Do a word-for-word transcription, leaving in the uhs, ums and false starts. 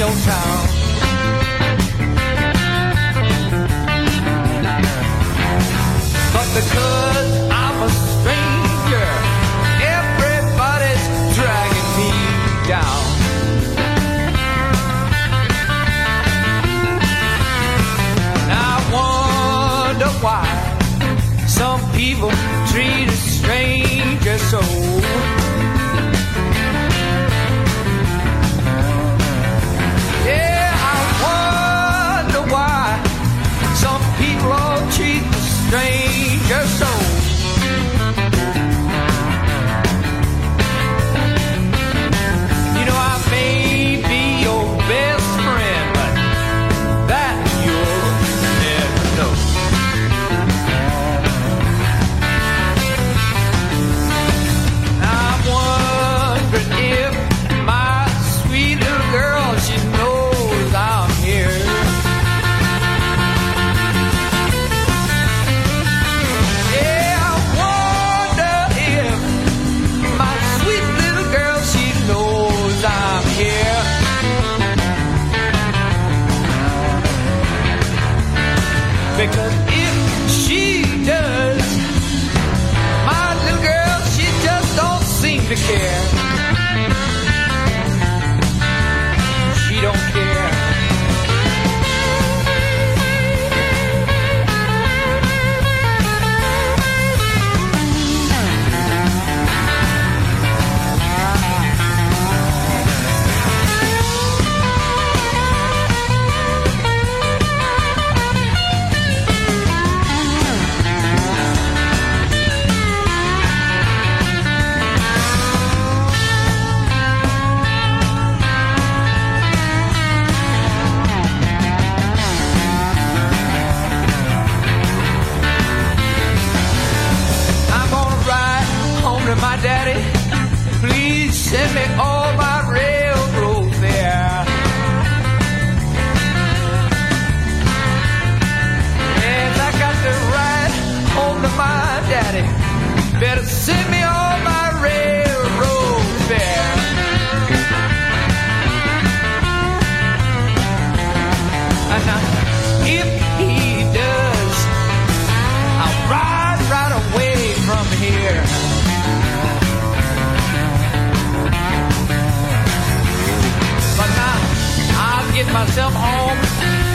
old town. But because I'm a stranger, everybody's dragging me down. Now I wonder why some people treat a stranger so. Yeah, I wonder why some people all treat the stranger so. You know, I may be your best friend, but that you'll never know. I'm wondering if my sweet little girl, she knows I'm here. Yeah, I wonder if my sweet little girl, she knows I'm here. Because if she does, my little girl, she just don't seem to care. She don't care. I'm gonna ride home to my daddy. Please send me all my railroad fare. Yes, I got to ride home to my daddy. Better send me all my railroad fare. And now, if he does, I'll ride right away from here. But now, I'll get myself home